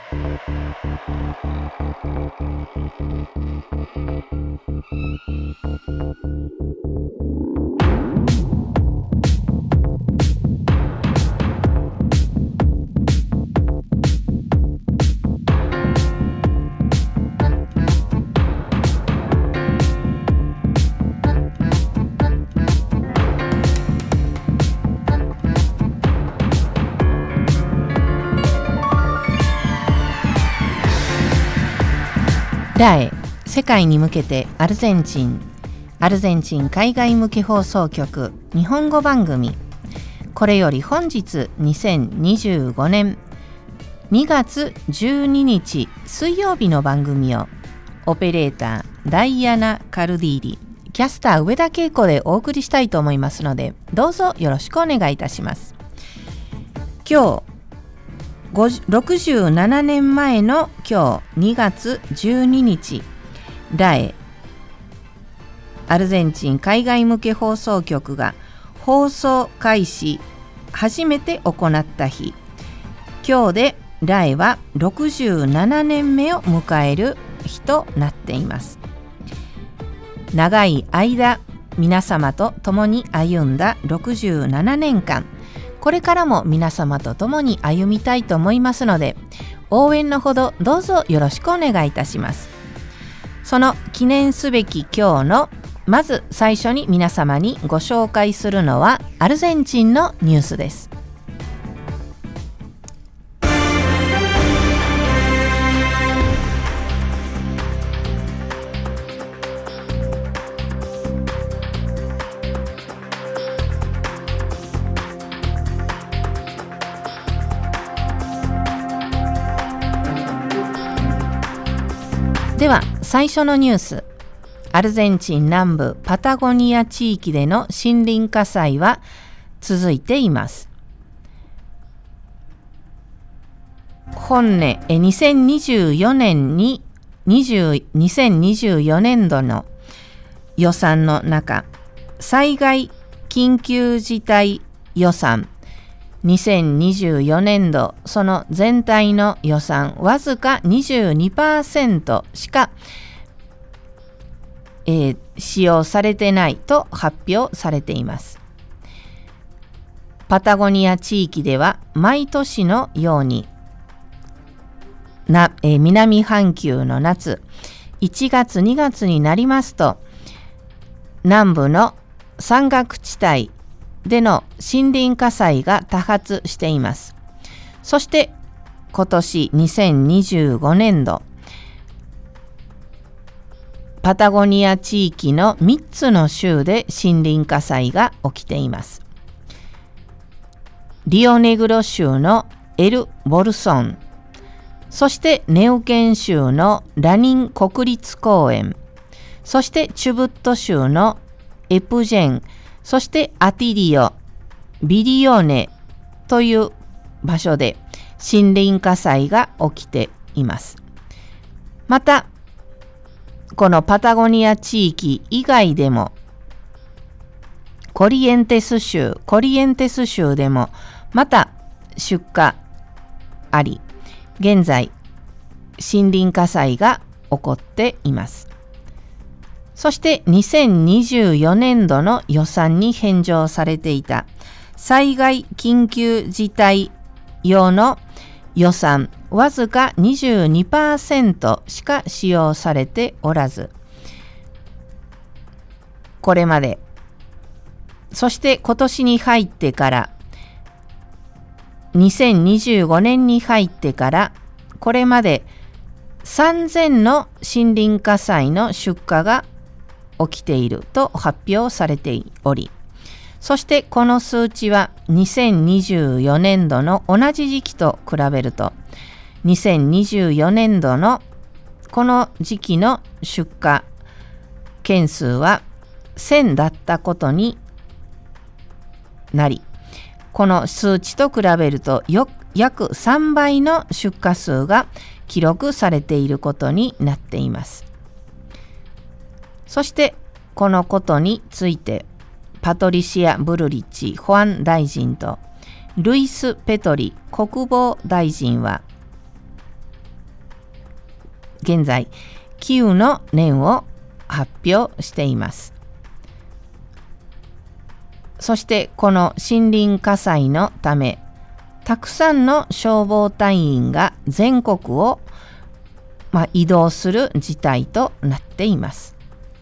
ラエ世界に向けてアルゼンチン海外向け放送局日本語番組。これより本日2025年2月12日水曜日の番組をオペレーターダイアナ・カルディーリ、キャスター上田恵子でお送りしたいと思いますので、どうぞよろしくお願いいたします。今日67年前の今日2月12日、ラエアルゼンチン海外向け放送局が放送開始初めて行った日、今日でラエは67年目を迎える日となっています。長い間皆様と共に歩んだ67年間、これからも皆様と共に歩みたいと思いますので、応援のほどどうぞよろしくお願いいたします。その記念すべき今日のまず最初に皆様にご紹介するのはアルゼンチンのニュースです。では最初のニュース、アルゼンチン南部パタゴニア地域での森林火災は続いています。本年2024年度の予算の中、災害緊急事態予算2024年度、その全体の予算わずか 22% しか、使用されてないと発表されています。パタゴニア地域では毎年のように南半球の夏1月2月になりますと、南部の山岳地帯での森林火災が多発しています。そして今年2025年度、パタゴニア地域の3つの州で森林火災が起きています。リオネグロ州のエル・ボルソン、そしてネウケン州のラニン国立公園、そしてチュブット州のエプジェン、そしてアティリオ、ビリオーネという場所で森林火災が起きています。また、このパタゴニア地域以外でも、コリエンテス州でもまた出火あり、現在森林火災が起こっています。そして2024年度の予算に返上されていた災害緊急事態用の予算わずか 22% しか使用されておらず、これまで、そして今年に入ってから2025年に入ってからこれまで3000の森林火災の出火が起きていると発表されており、そしてこの数値は2024年度の同じ時期と比べると、2024年度のこの時期の出火件数は1000だったことになり、この数値と比べると約3倍の出火数が記録されていることになっています。そしてこのことについてパトリシア・ブルリッチ保安大臣とルイス・ペトリ国防大臣は現在キーウの念を発表しています。そしてこの森林火災のため、たくさんの消防隊員が全国を、移動する事態となっています。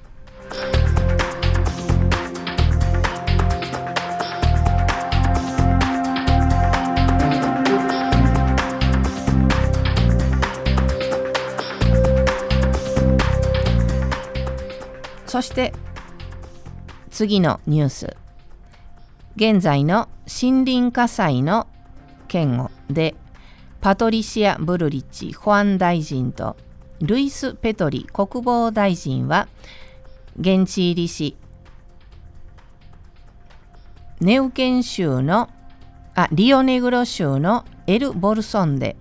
そして次のニュース。現在の森林火災の件で、パトリシア・ブルリッチ保安大臣とルイス・ペトリ国防大臣は現地入りし、リオネグロ州のエル・ボルソンで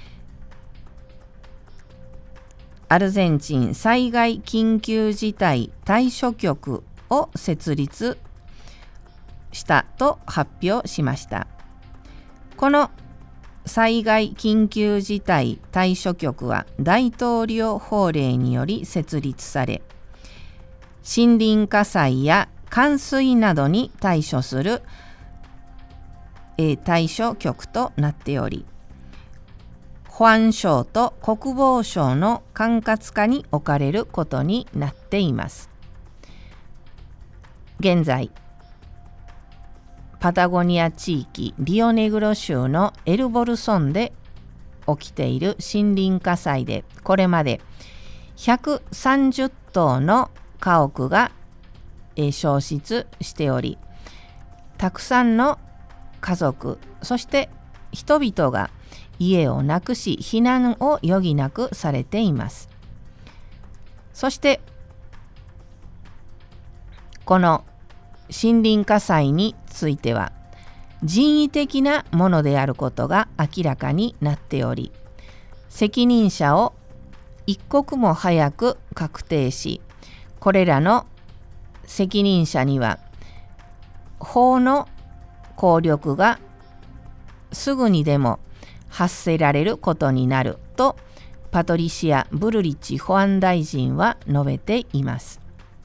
アルゼンチン災害緊急事態対処局を設立したと発表しました。この災害緊急事態対処局は大統領法令により設立され、森林火災や冠水などに対処する対処局となっており、保安省と国防省の管轄下に置かれることになっています。現在、パタゴニア地域リオネグロ州のエルボルソンで起きている森林火災で、これまで130棟の家屋が焼失しており、たくさんの家族、そして人々が家をなくし、避難を余儀なくされています。そしてこの森林火災については人為的なものであることが明らかになっており、責任者を一刻も早く確定し、これらの責任者には法の効力がすぐにでも発せられることになるとパトリシア・ブルリッチ保安大臣は述べています。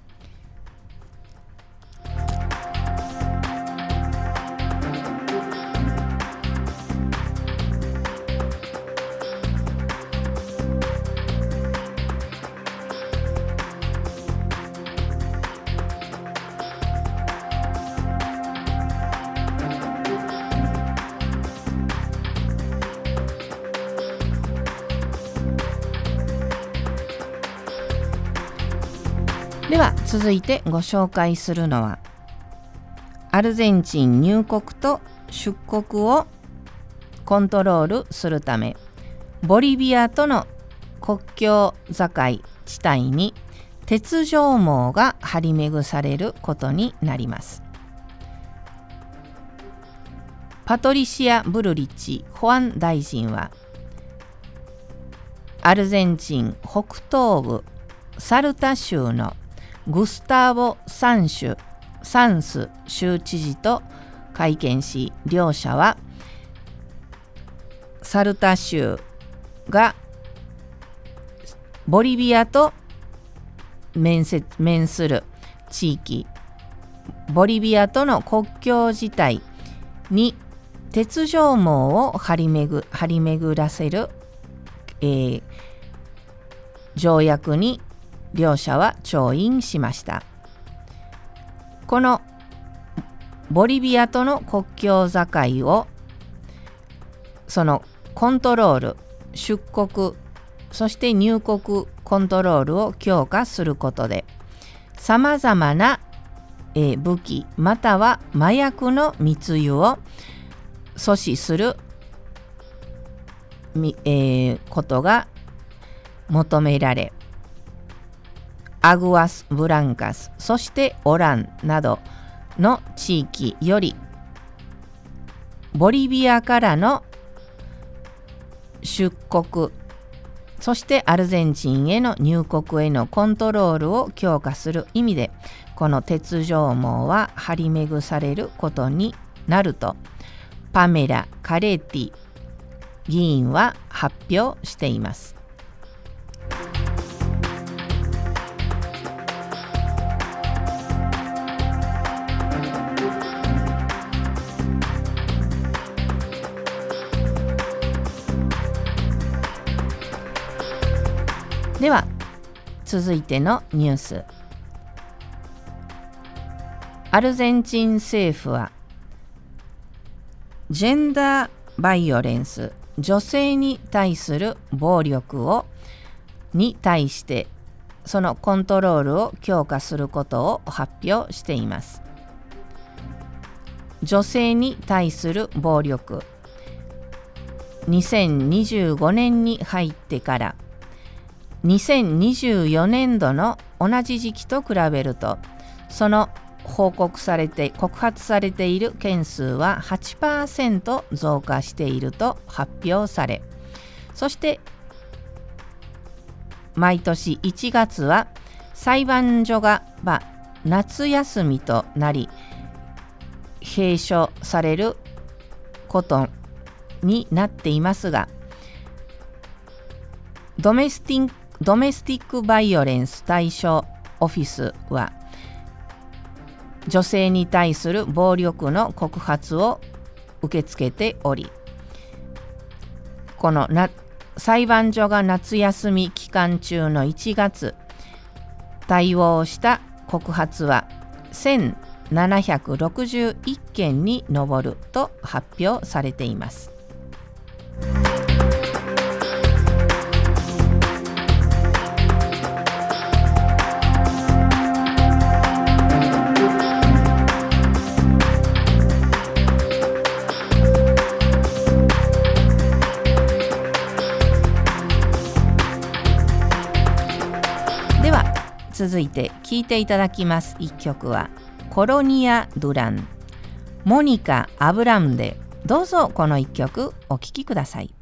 では続いてご紹介するのは、アルゼンチン入国と出国をコントロールするため、ボリビアとの国境境地帯に鉄条網が張り巡されることになります。パトリシア・ブルリッチ保安大臣は、アルゼンチン北東部サルタ州のグスターボ・サンス州知事と会見し、両者はサルタ州がボリビアと面する地域、ボリビアとの国境地帯に鉄条網を張り巡らせる、条約に両者は調印しました。このボリビアとの国境境をそのコントロール、出国、そして入国コントロールを強化することで、さまざまな武器または麻薬の密輸を阻止することが求められ、アグアス・ブランカス、そしてオランなどの地域よりボリビアからの出国、そしてアルゼンチンへの入国へのコントロールを強化する意味で、この鉄条網は張り巡されることになるとパメラ・カレーティ議員は発表しています。 では続いてのニュース。アルゼンチン政府はジェンダーバイオレンス、女性に対する暴力に対してそのコントロールを強化することを発表しています。女性に対する暴力、2025年に入ってから2024年度の同じ時期と比べると、その告発されている件数は 8% 増加していると発表され、そして毎年1月は裁判所が夏休みとなり閉所されることになっていますが、ドメスティックバイオレンス対処オフィスは女性に対する暴力の告発を受け付けており、この裁判所が夏休み期間中の1月対応した告発は1761件に上ると発表されています。続いて聴いていただきます一曲はコロニア・ドゥラン、モニカ・アブラムで、どうぞこの一曲お聴きください。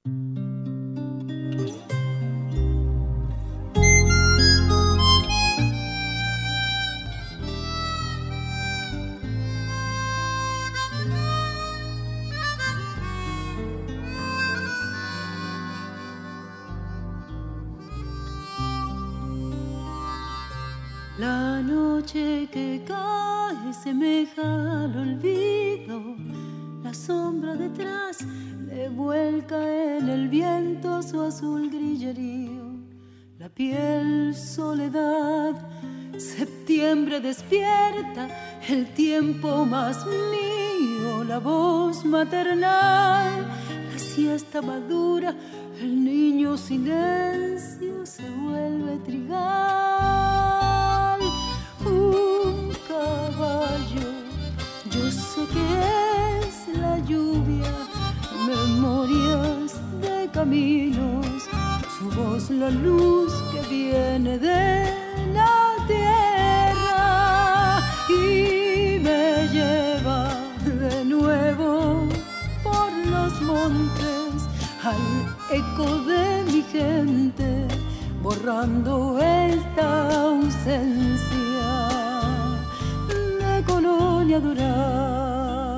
La noche que cae semeja al olvido, la sombra detrás le vuelca en el viento su azul grillerío, la piel soledad, septiembre despierta, el tiempo más mío, la voz maternal, la siesta madura, el niño silencio se vuelve trigal. Un caballo, yo sé que es la lluvia, memorias de caminos, su voz la luz que viene de la tierra y me lleva de nuevo por los montes al eco de mi gente, borrando esta ausencia de Colonia Durán.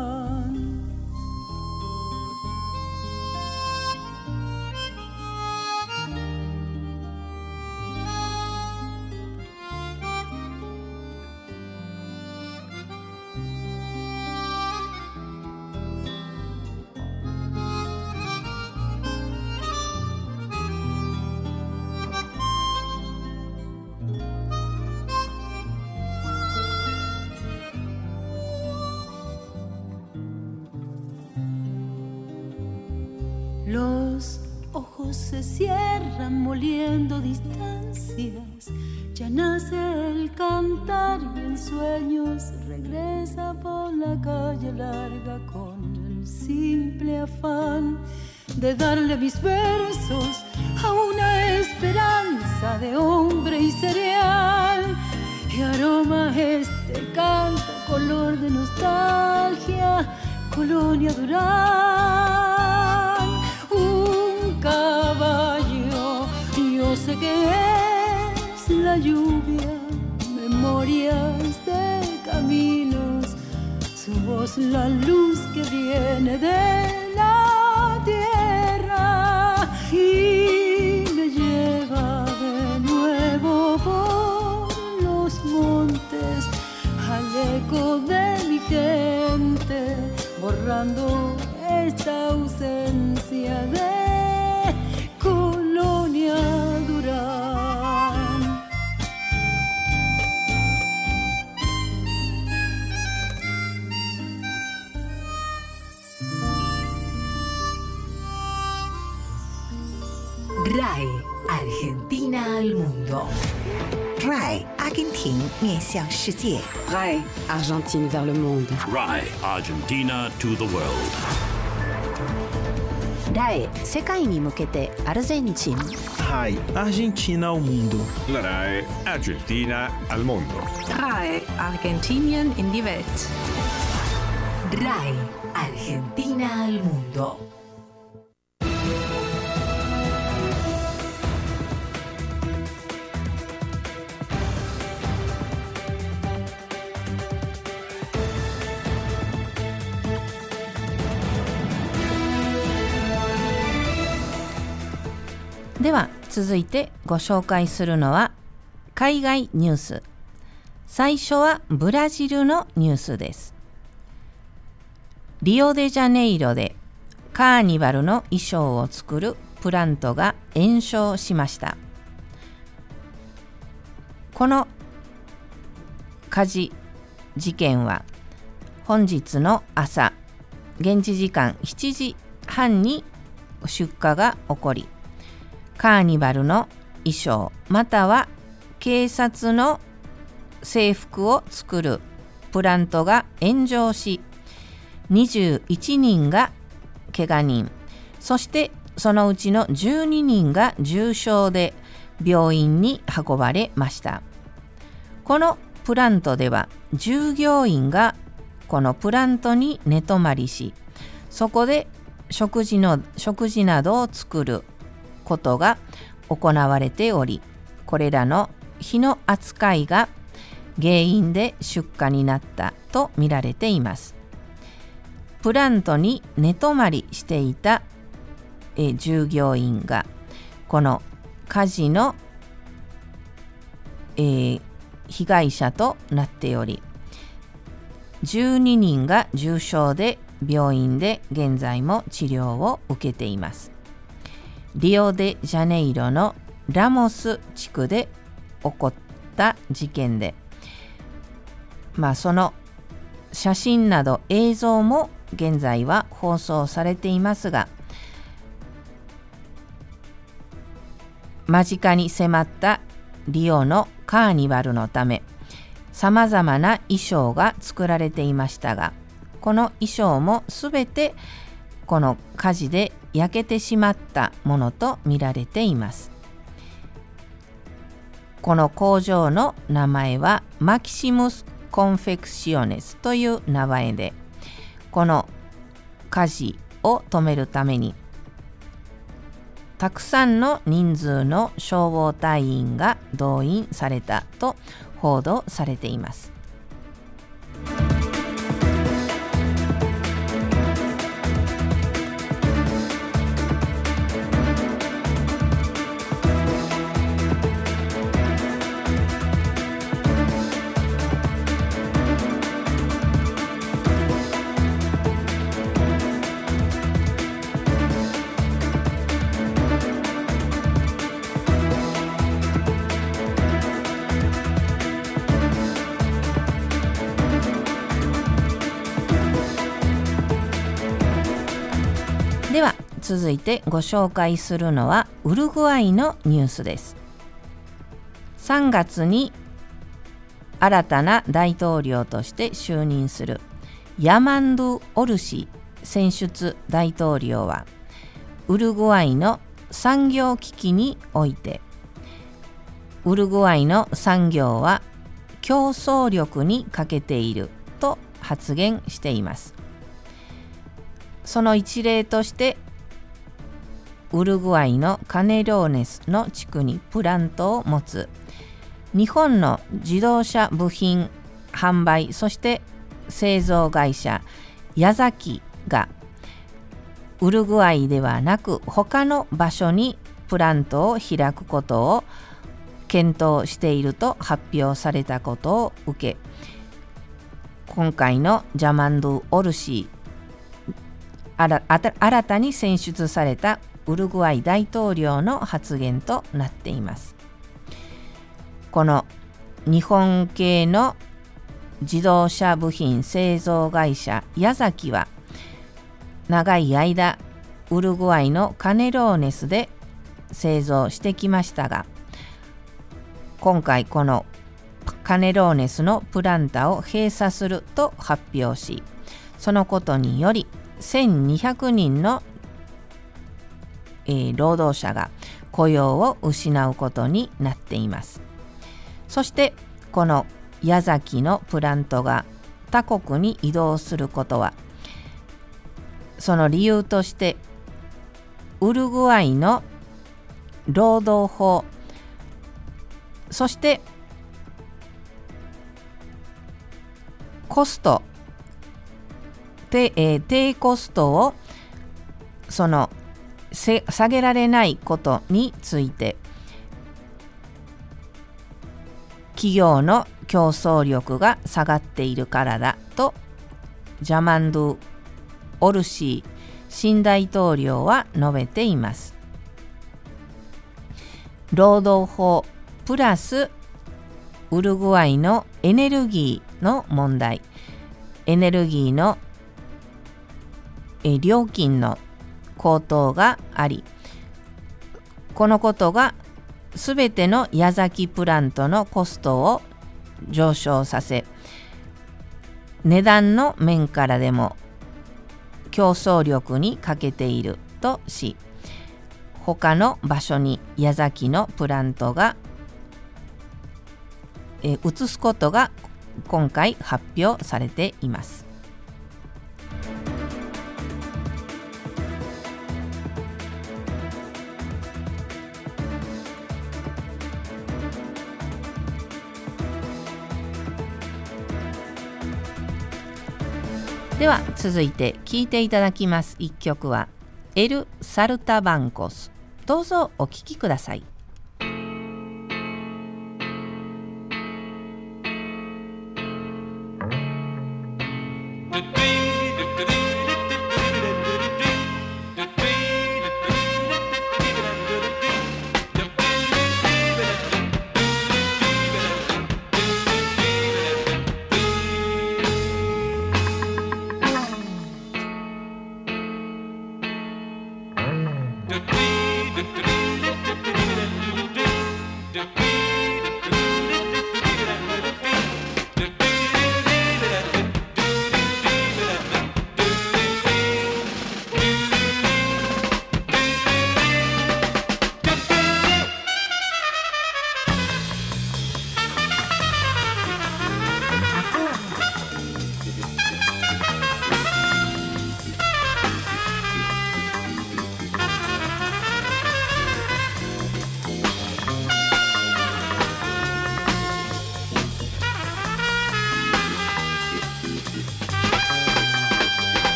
Los ojos se cierran moliendo distancias, ya nace el cantar y en sueños regresa por la calle larga con el simple afán de darle mis versos a una esperanza de hombre y cereal, y aroma este canto color de nostalgia, Colonia Durán. Un caballo, yo sé que es la lluvia, memorias de caminos, su voz la luz que viene de la tierra y me lleva de nuevo por los montes al eco de mi gente, borrando esta ausencia de Colonia Durán. RAI Argentina al mundo. RAI 阿根廷面向世界。 RAI Argentine vers le monde. RAI Argentina to the world. RAI 世界に向けてアルゼンチン。 RAI Argentina ao mundo. La RAI Argentina al mondo. RAI Argentinien in die Welt. RAI Argentina al mundo. .では続いてご紹介するのは海外ニュース。最初はブラジルのニュースです。リオデジャネイロでカーニバルの衣装を作るプラントが延焼しました。この火事事件は本日の朝、現地時間7時半に出火が起こり、カーニバルの衣装または警察の制服を作るプラントが炎上し、21人が怪我人、そしてそのうちの12人が重傷で病院に運ばれました。このプラントでは従業員がこのプラントに寝泊まりし、そこで食事などを作ることが行われており、これらの火の扱いが原因で出火になったと見られています。プラントに寝泊まりしていた従業員がこの火事の被害者となっており、12人が重傷で病院で現在も治療を受けています。リオデジャネイロのラモス地区で起こった事件で、その写真など映像も現在は放送されていますが、間近に迫ったリオのカーニバルのため、さまざまな衣装が作られていましたが、この衣装もすべてこの火事で焼けてしまったものと見られています。この工場の名前はマキシムス・コンフェクシオネスという名前で、この火事を止めるためにたくさんの人数の消防隊員が動員されたと報道されています。では続いてご紹介するのはウルグアイのニュースです。3月に新たな大統領として就任するヤマンドゥ・オルシ選出大統領は、ウルグアイの産業危機において、ウルグアイの産業は競争力に欠けていると発言しています。その一例として、ウルグアイのカネローネスの地区にプラントを持つ日本の自動車部品販売そして製造会社ヤザキが、ウルグアイではなく他の場所にプラントを開くことを検討していると発表されたことを受け、今回のジャマンドゥ・オルシ新たに選出されたウルグアイ大統領の発言となっています。この日本系の自動車部品製造会社ヤザキは、長い間ウルグアイのカネローネスで製造してきましたが、今回このカネローネスのプランタを閉鎖すると発表し、そのことにより1200人の、労働者が雇用を失うことになっています。そしてこの矢崎のプラントが他国に移動することは、その理由としてウルグアイの労働法、そしてコスト、低コストをその下げられないことについて、企業の競争力が下がっているからだとジャマンドゥ・オルシー新大統領は述べています。労働法プラスウルグアイのエネルギーの問題、エネルギーの料金の高騰があり、このことがすべての矢崎プラントのコストを上昇させ、値段の面からでも競争力に欠けているとし、他の場所に矢崎のプラントが移すことが今回発表されています。では続いて聴いていただきます一曲はエル・サルタバンコス。どうぞお聴きください。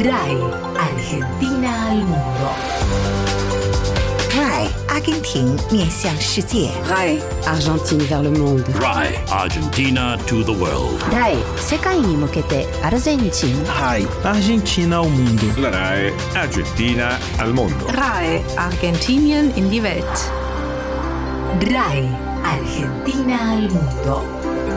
RAI, Argentina al mundo. RAI 阿根廷面向世界。 RAI, Argentine vers le monde. RAI, Argentina to the world. RAI 世界に向けてアルゼンチン。 RAI Argentina ao mundo. La RAI Argentina al mondo. RAI, Argentinien in die Welt. RAI, Argentina al mundo.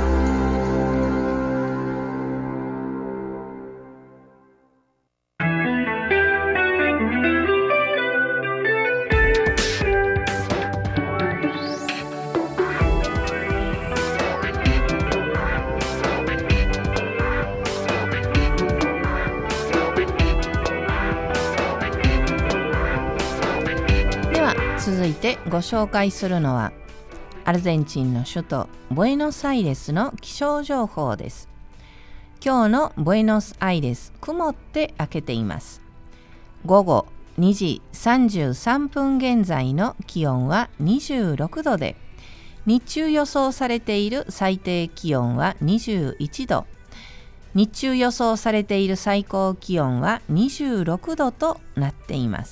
では続いてご紹介するのはアルゼンチンの首都ブエノスアイレスの気象情報です。今日のブエノスアイレス、曇って明けています。午後2時33分現在の気温は26度で、日中予想されている最低気温は21度、日中予想されている最高気温は26度となっています。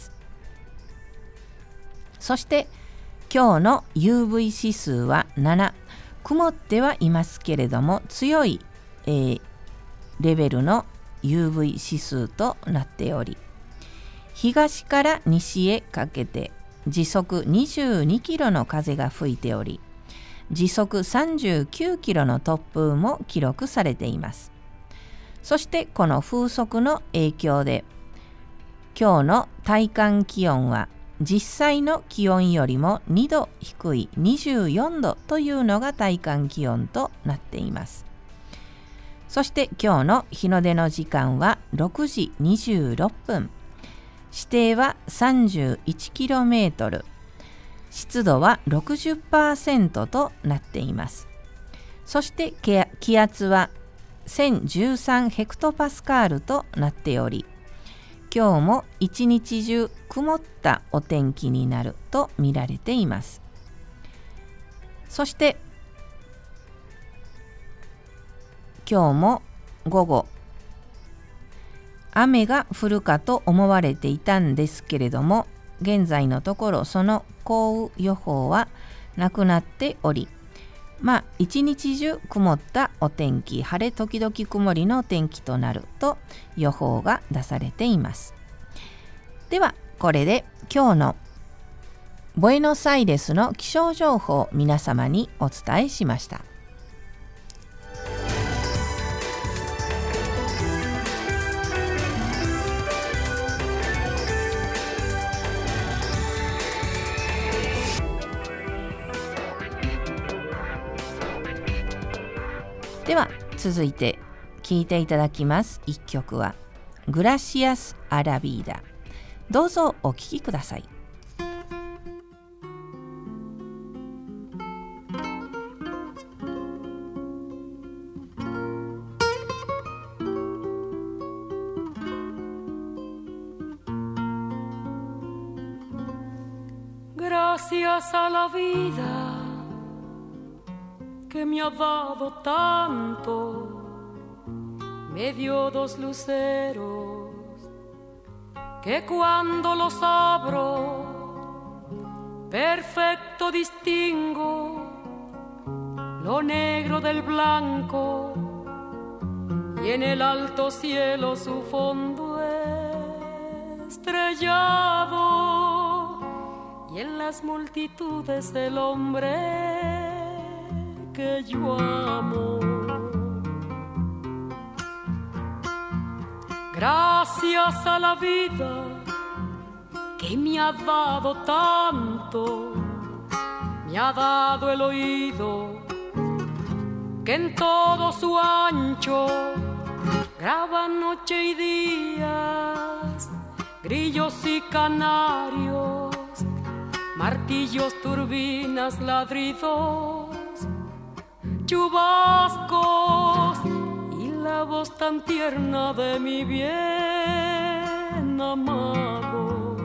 そして今日の UV 指数は7、曇ってはいますけれども強い、レベルの UV 指数となっており、東から西へかけて時速22キロの風が吹いており、時速39キロの突風も記録されています。そしてこの風速の影響で今日の体感気温は実際の気温よりも2度低い24度というのが体感気温となっています。そして今日の日の出の時間は6時26分、視程は 31km、 湿度は 60% となっています。そして気圧は1013ヘクトパスカールとなっており、今日も一日中曇ったお天気になると見られています。そして今日も午後雨が降るかと思われていたんですけれども、現在のところその降雨予報はなくなっており、一日中曇ったお天気、晴れ時々曇りの天気となると予報が出されています。ではこれで今日のブエノスアイレスの気象情報を皆様にお伝えしました。では続いて聴いていただきます一曲はグラシアス・アラビーダ。どうぞお聴きください。 Gracias a la vida que me ha dado tanto, me dio dos luceros que cuando los abro perfecto distingo lo negro del blanco y en el alto cielo su fondo estrellado y en las multitudes el hombre que yo amo. Gracias a la vida que me ha dado tanto, me ha dado el oído que en todo su ancho graba noche y días, grillos y canarios, martillos, turbinas, ladridos, chubascos y la voz tan tierna de mi bien amado.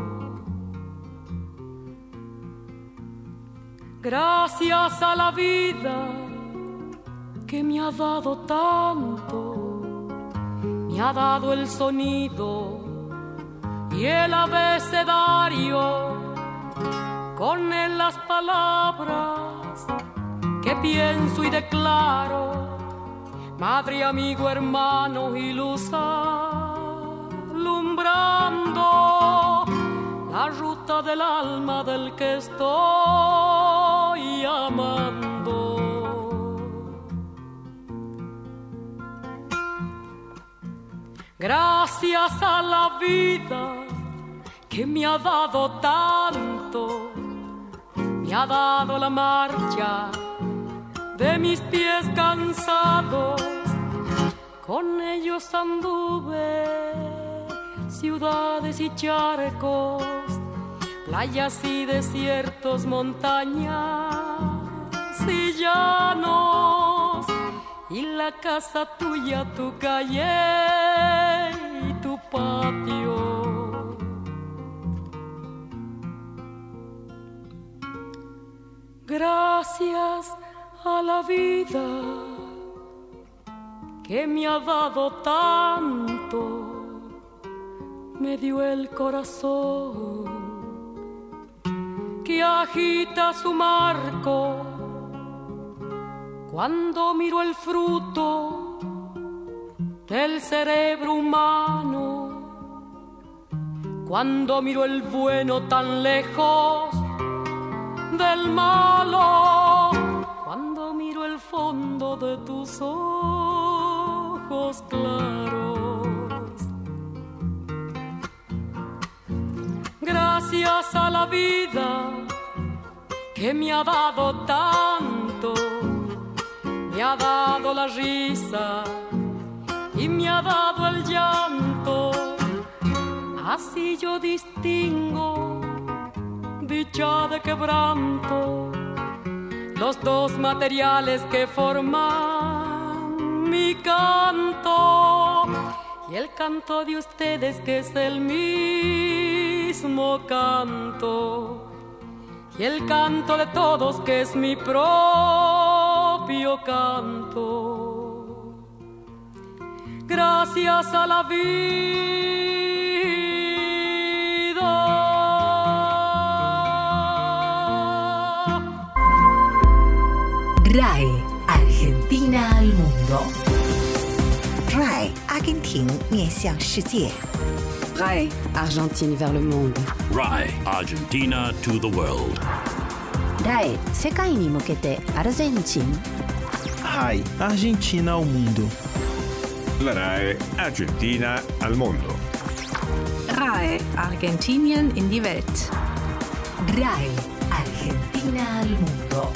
Gracias a la vida que me ha dado tanto, me ha dado el sonido y el abecedario, con él las palabras que pienso y declaro, madre, amigo, hermano y luz alumbrando la ruta del alma del que estoy amando. Gracias a la vida que me ha dado tanto, me ha dado la marcha de mis pies cansados, con ellos anduve ciudades y charcos, playas y desiertos, montañas y llanos, y la casa tuya, tu calle y tu patio. Gracias a la vida que me ha dado tanto, me dio el corazón que agita su marco cuando miro el fruto del cerebro humano, cuando miro el bueno tan lejos del malo, cuando miro el fondo de tus ojos claros. Gracias a la vida que me ha dado tanto, me ha dado la risa y me ha dado el llanto, así yo distingo dicha de quebranto, los dos materiales que forman mi canto, y el canto de ustedes que es el mismo canto, y el canto de todos que es mi propio canto. Gracias a la vida. RAE, Argentina al mundo. RAI 阿根廷面向世界。 RAE, Argentine vers le monde. RAE, Argentina to the world. RAE 世界に向けてアルゼンチン。 RAI Argentina ao mundo. La RAE Argentina al mundo. RAE, Argentinien in die Welt. RAE, Argentina al mundo.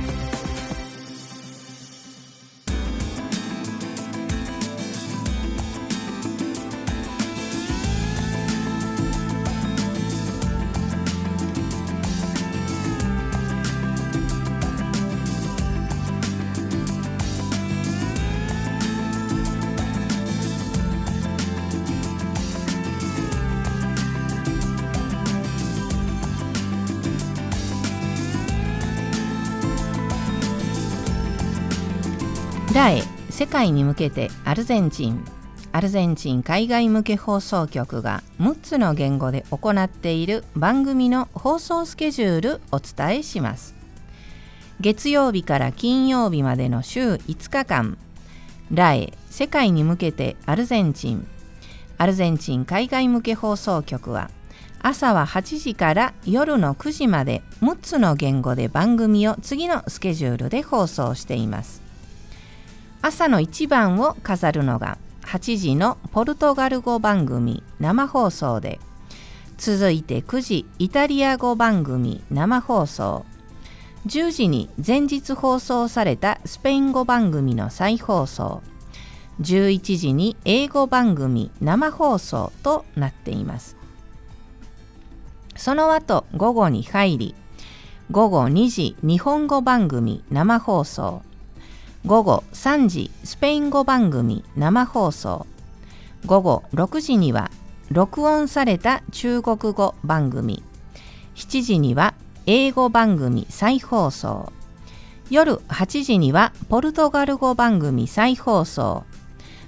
RAE 世界に向けてアルゼンチン海外向け放送局が6つの言語で行っている番組の放送スケジュールお伝えします。月曜日から金曜日までの週5日間、RAE 世界に向けてアルゼンチン海外向け放送局は朝は8時から夜の9時まで6つの言語で番組を次のスケジュールで放送しています。朝の一番を飾るのが8時のポルトガル語番組生放送で、続いて9時イタリア語番組生放送、10時に前日放送されたスペイン語番組の再放送、11時に英語番組生放送となっています。その後午後に入り、午後2時日本語番組生放送、午後3時スペイン語番組生放送、午後6時には録音された中国語番組、7時には英語番組再放送、夜8時にはポルトガル語番組再放送、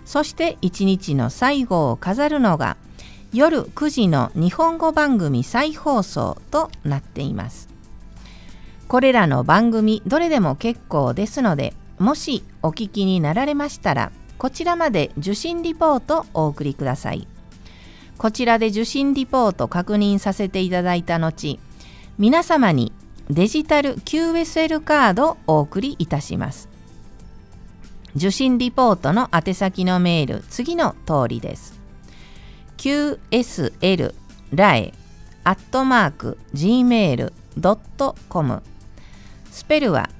そして一日の最後を飾るのが夜9時の日本語番組再放送となっています。これらの番組どれでも結構ですので、もしお聞きになられましたらこちらまで受信リポートお送りください。こちらで受信リポート確認させていただいた後、皆様にデジタル QSL カードをお送りいたします。受信リポートの宛先のメール、次の通りです。qsl@gmail.com スペルは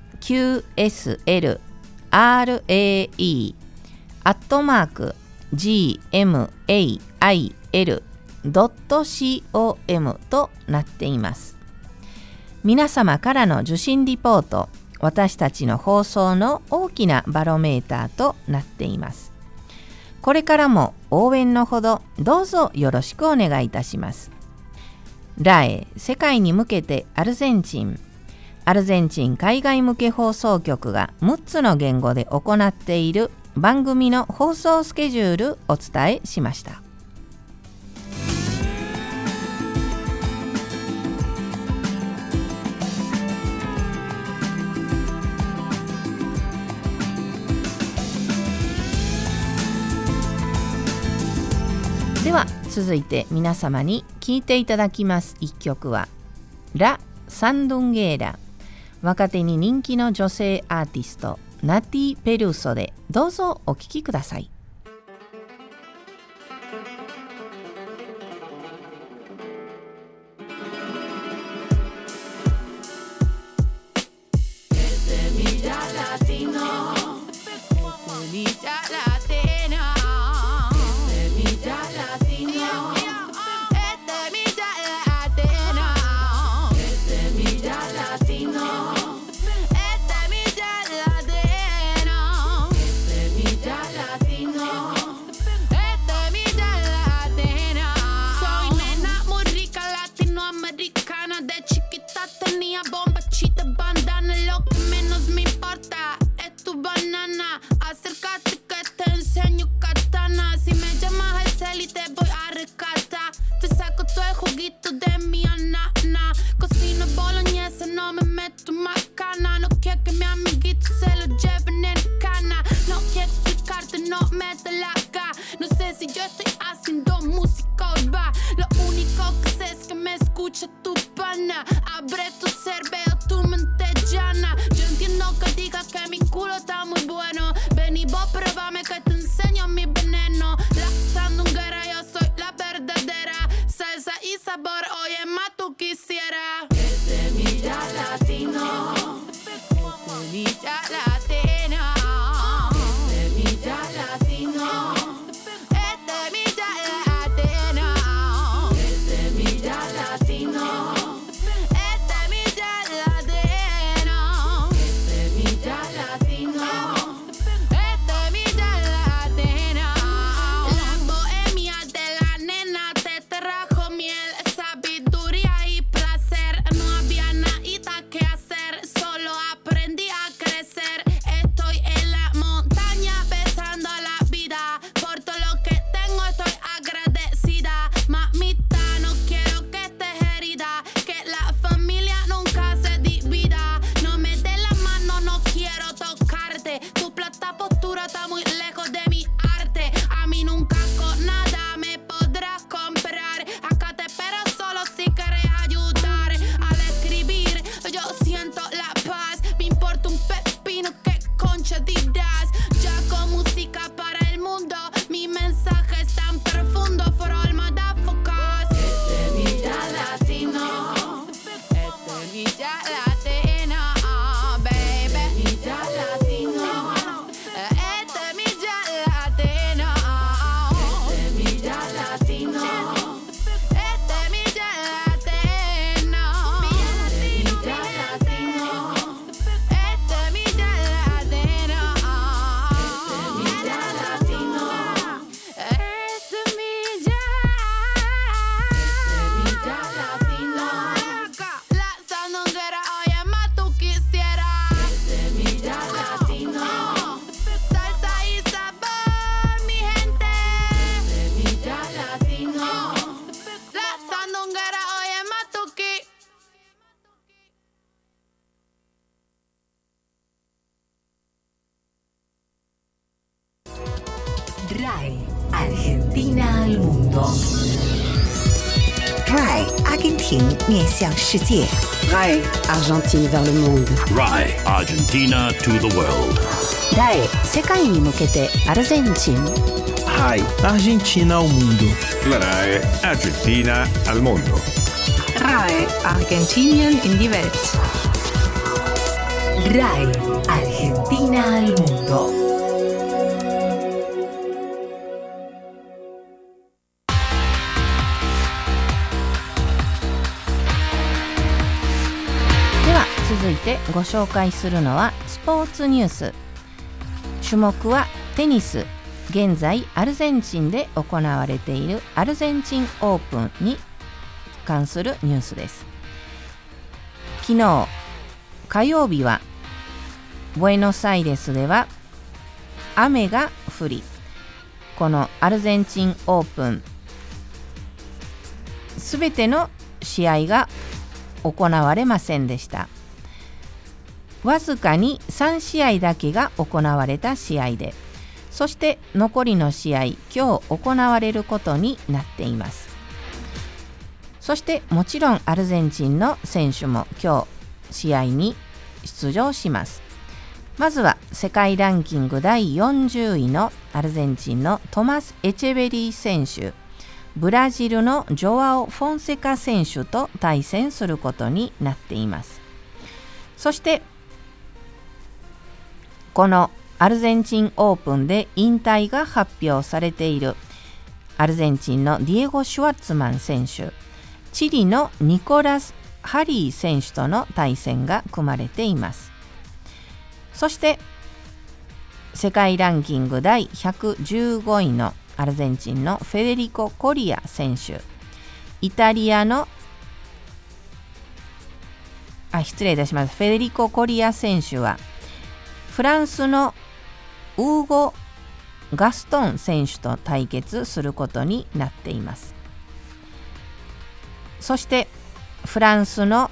qsl@gmail.com となっています。皆様からの受信リポート、私たちの放送の大きなバロメーターとなっています。これからも応援のほどどうぞよろしくお願いいたします。RAE世界に向けてアルゼンチン海外向け放送局が6つの言語で行っている番組の放送スケジュールお伝えしました。では続いて皆様に聴いていただきます一曲はラ・サンドゥンゲーラ、若手に人気の女性アーティストナティ・ペルーソでどうぞお聴きください。 RAI Argentina al mundo. RAI 阿根廷面向世界。 RAI Argentine vers le monde. RAI Argentina to the world. RAI 世界に向けてアルゼンチン。 RAI Argentina ao mundo. La RAI Argentina al mundo. RAI Argentinien in die Welt. RAI Argentina al mundo. では続いてご紹介するのはスポーツニュース。種目はテニス。現在アルゼンチンで行われているアルゼンチンオープンに関するニュースです。昨日火曜日はブエノスアイレスでは雨が降り、このアルゼンチンオープンすべての試合が行われませんでした。わずかに3試合だけが行われた試合で、そして残りの試合、今日行われることになっています。そしてもちろんアルゼンチンの選手も今日試合に出場します。まずは世界ランキング第40位のアルゼンチンのトマス・エチェベリー選手、ブラジルのジョアオ・フォンセカ選手と対戦することになっています。そしてこのアルゼンチンオープンで引退が発表されているアルゼンチンのディエゴ・シュワッツマン選手、チリのニコラス・ハリー選手との対戦が組まれています。そして世界ランキング第115位のアルゼンチンのフェデリコ・コリア選手、イタリアの失礼いたします。フェデリコ・コリア選手はフランスのウーゴ・ガストン選手と対決することになっています。そしてフランスの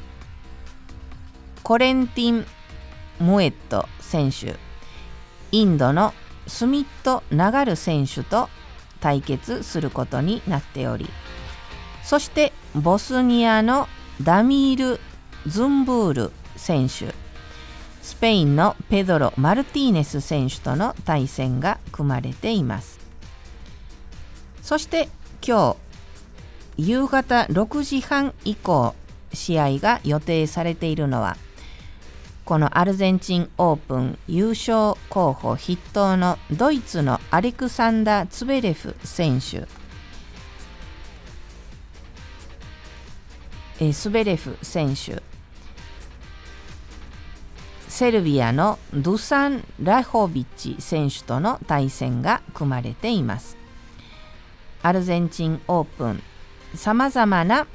コレンティン・ムエット選手、インドのスミット・ナガル選手と対決することになっており、そしてボスニアのダミール・ズンブール選手、スペインのペドロ・マルティーネス選手との対戦が組まれています。そして今日夕方6時半以降試合が予定されているのは、このアルゼンチンオープン優勝候補筆頭のドイツのアレクサンダー・ツベレフ選手、スベレフ選手、セルビアのドゥサン・ラホビッチ選手との対戦が組まれています。アルゼンチンオープン、さまざまな、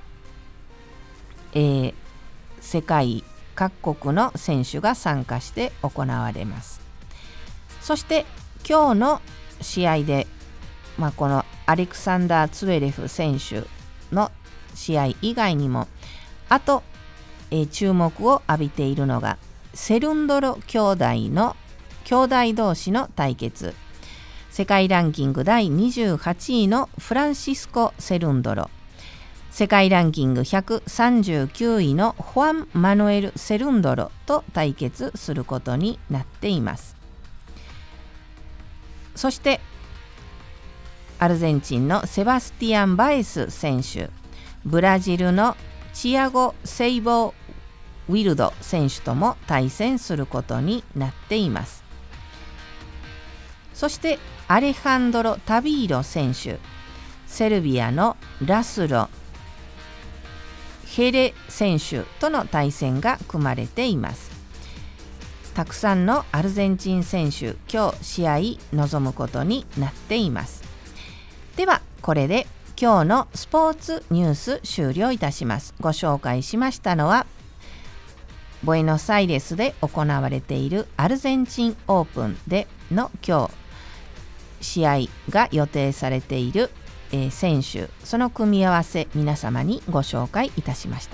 世界各国の選手が参加して行われます。そして今日の試合で、このアレクサンダー・ツベレフ選手の試合以外にもあと、注目を浴びているのがセルンドロ兄弟同士の対決。世界ランキング第28位のフランシスコ・セルンドロ、世界ランキング139位のファン・マヌエル・セルンドロと対決することになっています。そしてアルゼンチンのセバスティアン・バエス選手、ブラジルのチアゴ・セイボー・ウィルド選手とも対戦することになっています。そしてアレハンドロ・タビーロ選手、セルビアのラスロ・ヘレ選手との対戦が組まれています。たくさんのアルゼンチン選手、今日試合臨むことになっています。ではこれで今日のスポーツニュース終了いたします。ご紹介しましたのはブエノスアイレスで行われているアルゼンチンオープンでの今日試合が予定されている、選手、その組み合わせ、皆様にご紹介いたしました。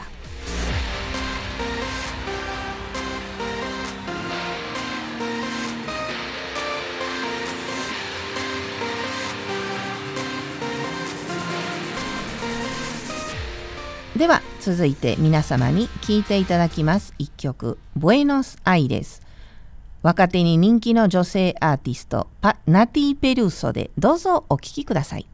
では続いて皆様に聴いていただきます一曲、ブエノスアイレス。若手に人気の女性アーティストナティ・ペルーソでどうぞお聴きください。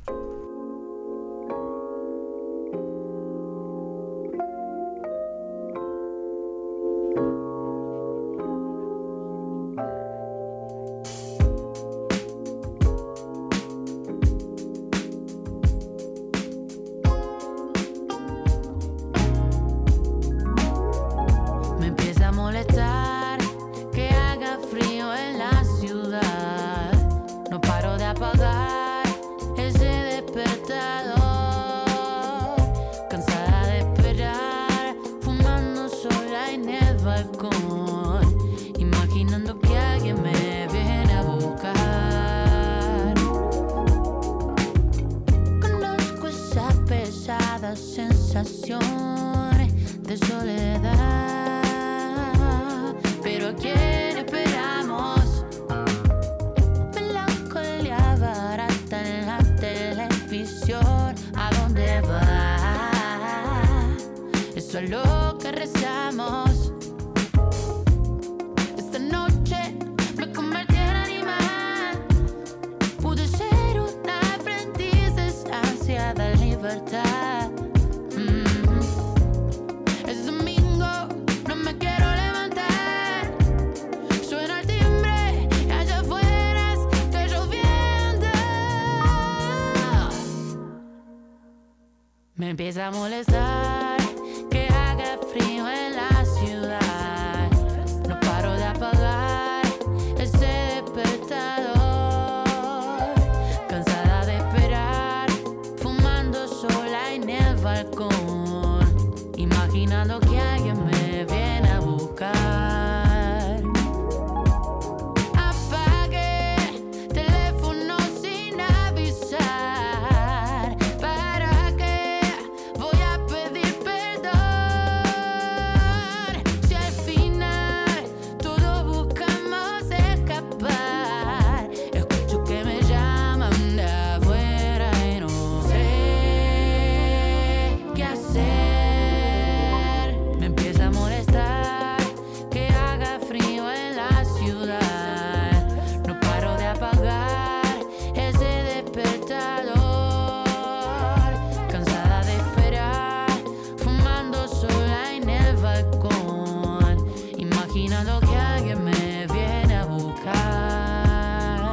Me empieza a molestar que haga frío en la ciudad. No paro de apagar ese despertador. Cansada de esperar, fumando sola en el balcón, imaginando que alguien me viene a buscar. Apagué teléfono sin avisar. ¿Para qué voy a pedir perdón si al final todos buscamos escapar? Escucho que me llaman de afuera y no sé qué hacer. Me empieza a molestar que haga frío en la ciudad. No paro de apagar ese despertador. Cansada de esperar, fumando sola en el balcón, imaginando que alguien me viene a buscar.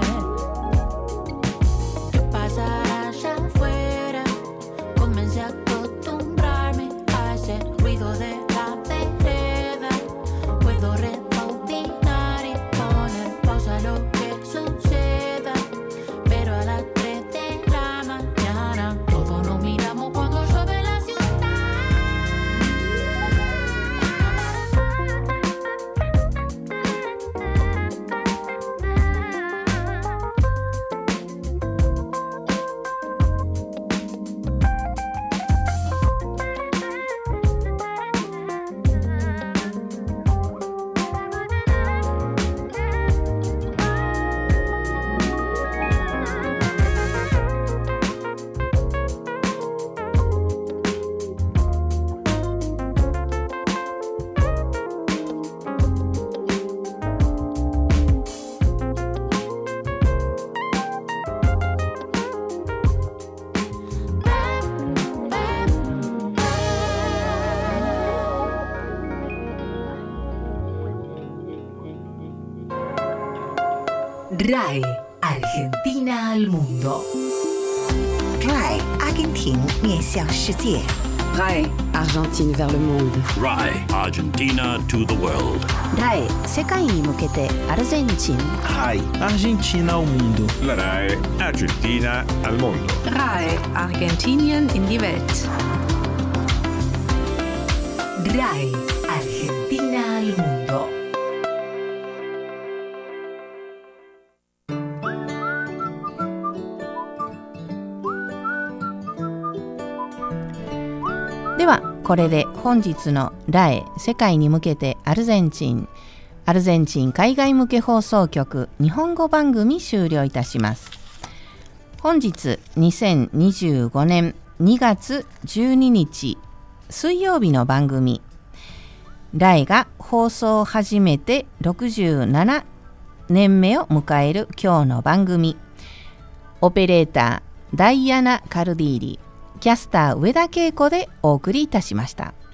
¿Qué pasará allá afuera? Comencé a acostumbrarme a ese ruido de la vereda. Puedo rebobinar y poner pausa a lo que suceda, pero a las 3 de la mañana todos nos miramos cuando llueve en la ciudad. RAE Argentina al mundo. RAI 阿根廷面向世界。 RAE Argentine vers le monde. RAE Argentina to the world. RAE 世界に向けてアルゼンチン。 RAI Argentina ao mundo. La RAE Argentina al mundo. RAE Argentinien in die Welt. RAI Argentina al mundo. Deはこれで本日のRAE世界に向けてアルゼンチン海外向け放送局日本語番組終了いたします。本日2025年2月12日水曜日の番組。ライが放送を始めて67年目を迎える今日の番組。オペレーターダイアナ・カルディーリ、キャスター上田恵子でお送りいたしました。